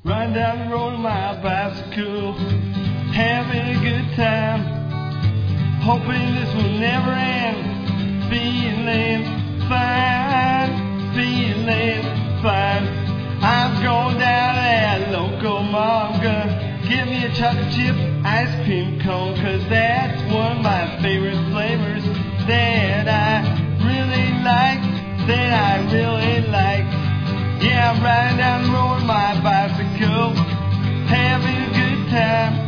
Riding down the road on my bicycle, having a good time, hoping this will never end. Feeling fine, feeling fine. I'm going down to that local mall. I'm gonna give me a chocolate chip ice cream cone, 'cause that's one of my favorite flavors that I really like, Yeah, I'm riding down the road on my bicycle, having a good time,